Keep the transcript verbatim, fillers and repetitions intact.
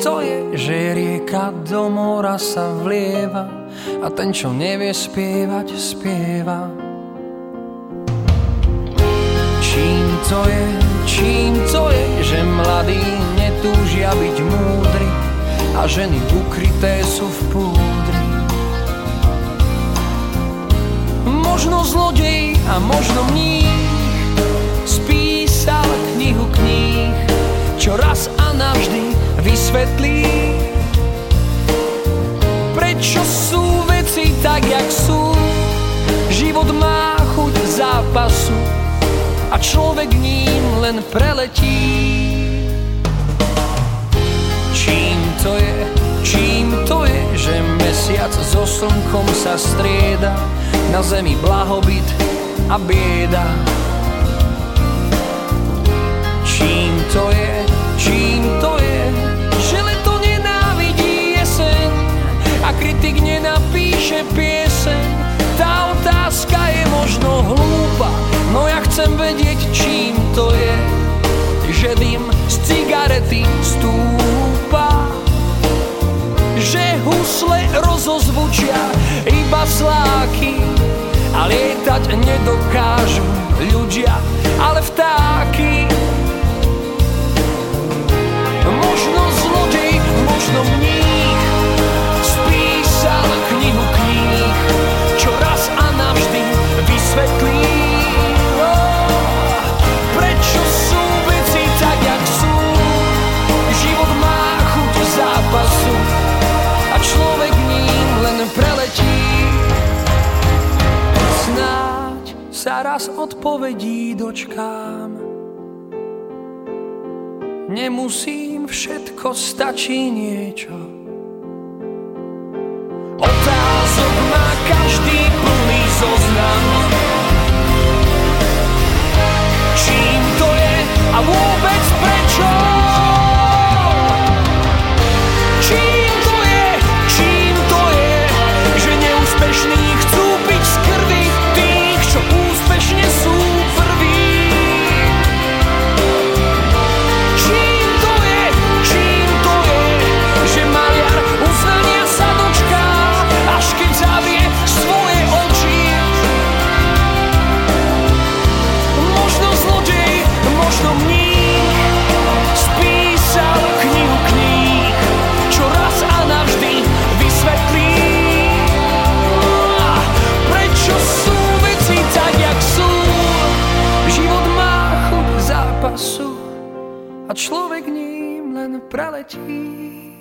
to je, že rieka do mora sa vlieva a ten, čo nevie spievať, spieva. Čím to je, čím to je, že mladí netúžia byť múdri a ženy ukryté sú v púdri. Možno zlodej a možno mních spísal knihu kníh, čo raz a navždy vysvetlí, prečo sú veci tak, jak sú. Život má chuť zápasu a človek ním len preletí. Čím to je, čím to je, že mesiac so slnkom sa strieda, na zemi blahobyt a bieda. Čím to je, čím to je, že leto nenávidí jeseň a kritik nenapíše pieseň. Tá otázka je možno hlúpa, no ja chcem vedieť, čím to je, že dym z cigarety stúpa, že husle rozozvučia iba sláky a lietať nedokážu ľudia, ale vtáky. Možno zlodej, možno mních spísal knihu kníh, čo raz a navždy vysvetlí, prečo sú veci tak, jak sú. Život má chuť zápasu a človek ním len preletí. Snáď sa raz odpovedí dočkám, nemusím všetko, stačí niečo. Otázok má každý plný zoznam. Čím to je a vôbec prečo? Čím to je, čím to je, že neúspešní chcú piť z krvi tých, čo úspešne sú prví? Čím to je, čím to je, že maliar uznania sa dočká, až keď zavrie svoje oči? Možno zlodej, možno mních spísal knihu kníh, čo raz a navždy vysvetlí, prečo sú veci tak, jak sú. Život má chuť zápasu a človek ním len preletí.